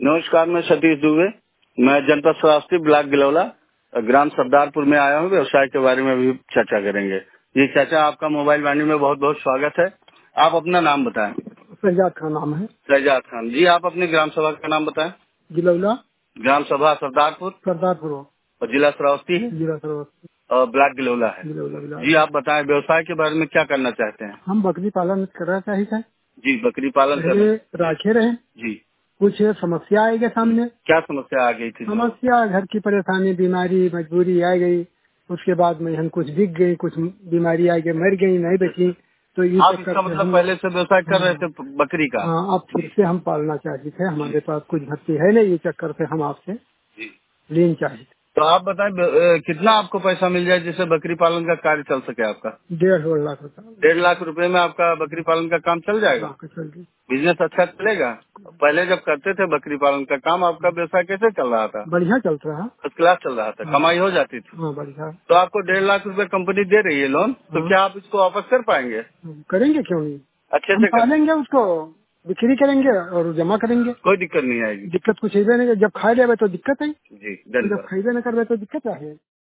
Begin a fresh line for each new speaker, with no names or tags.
नमस्कार, मैं सतीश दुबे। मैं जनपद श्रावस्ती ब्लॉक गिलौला ग्राम सरदारपुर में आया हूँ। व्यवसाय के बारे में भी चर्चा करेंगे। जी चाचा, आपका मोबाइल वाणी में बहुत बहुत स्वागत है। आप अपना नाम बताएं।
शहजाद खान नाम है।
शहजाद खान जी, आप अपनी ग्राम सभा का नाम बताएं।
गिलौला
ग्राम सभा सरदारपुर
सरदारपुर
और जिला श्रावस्ती है
जिला श्रावस्ती
और ब्लॉक गिलौला है।
गिलौला।
जी आप बताएं, व्यवसाय के बारे में क्या करना चाहते हैं।
हम बकरी पालन करना चाहिए थे।
जी बकरी पालन कर
पहले राखे रहे।
जी
कुछ समस्या आई गई सामने।
क्या समस्या आ गई थी।
समस्या घर की परेशानी, बीमारी, मजबूरी आ गई। उसके बाद में हम कुछ बिक गई, कुछ बीमारी आ गई, मर गई, नहीं बची। तो ये
आप इसका मतलब पहले से व्यवसाय कर रहे थे बकरी का।
हाँ, अब फिर से हम पालना चाहते थे। हमारे पास कुछ भर्ती है नहीं, ये चक्कर से हम आपसे
जी
लेन चाहिए।
तो आप बताएं कितना आपको पैसा मिल जाए जिससे बकरी पालन का कार्य चल सके आपका।
1.5 लाख रुपया।
1.5 लाख रुपए में आपका बकरी पालन का काम चल जाएगा।
चल गई।
बिजनेस अच्छा चलेगा। पहले जब करते थे बकरी पालन का काम, आपका व्यवसाय कैसे चल रहा था।
बढ़िया चल रहा है।
फर्स्ट क्लास चल रहा था, कमाई हो जाती थी।
हाँ, बढ़िया।
तो आपको 1.5 लाख रुपए कंपनी दे रही है लोन, तो क्या आप इसको वापस कर पाएंगे।
करेंगे, क्यों नहीं।
अच्छे
हम
से कर
पालेंगे उसको, बिक्री करेंगे और जमा करेंगे।
कोई दिक्कत नहीं आएगी।
दिक्कत कुछ है नहीं। जब खा लेवे तो दिक्कत है,
जी
तो जब
धन्यवाद।
खाइबे न करवे तो दिक्कत है।